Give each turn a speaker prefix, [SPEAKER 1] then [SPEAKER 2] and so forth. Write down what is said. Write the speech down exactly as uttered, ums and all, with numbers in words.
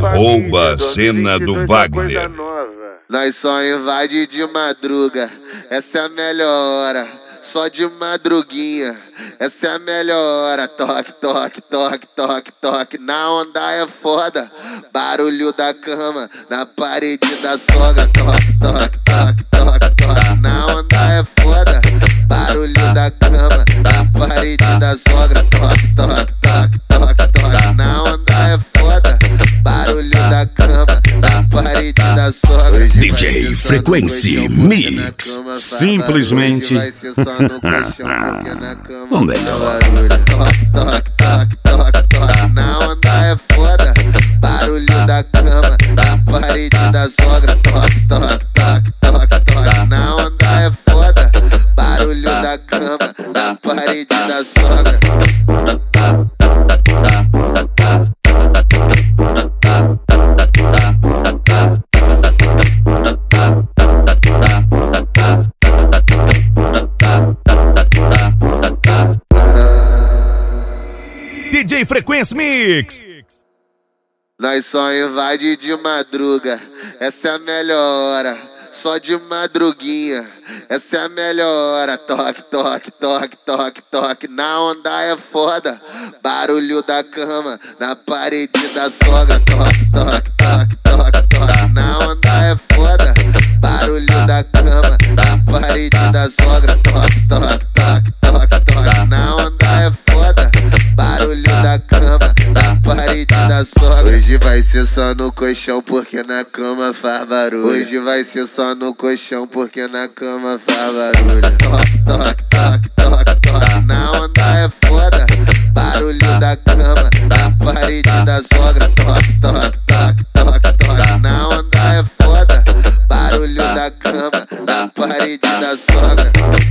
[SPEAKER 1] Arroba Cena do Wagner.
[SPEAKER 2] Nós só invade de madruga, essa é a melhor hora. Só de madruguinha, essa é a melhor hora. Toque, toque, toque, toque, toque. Na onda é foda, barulho da cama na parede da sogra. Toque, toque, toque, toque, toque. Na onda é foda, barulho da cama na parede da sogra. Toque, toque, toque, toque, toque. Na onda é foda, barulho da cama na parede da sogra.
[SPEAKER 1] D J Frequency Mix.
[SPEAKER 3] Simplesmente
[SPEAKER 2] o melhor. Toque, toque, toque, toque, toque. Na onda é foda, barulho da cama na parede da sogra. Toque, toque, toque, toque, toque. Na onda é foda, barulho da cama na parede da sogra.
[SPEAKER 3] D J Frequency Mix.
[SPEAKER 2] Nós só invade de madruga, essa é a melhor hora. Só de madruguinha, essa é a melhor hora. Toque, toque, toque, toque, toque. Na onda é foda, barulho da cama na parede da sogra. Toque, toque, toque, toque, toque. Na onda é foda, barulho da cama na parede da sogra. Toque, toque, toque, toque, toque. Na onda é foda, barulho da cama na parede da sogra. Hoje vai ser só no colchão porque na cama faz barulho. Hoje vai ser só no colchão porque na cama faz barulho. Toque, toque, toque, toque, toque. Na onda é foda, barulho da cama na parede da sogra. Toque, toque, toque, toque, toque. Na onda é foda, barulho da cama na parede da sogra.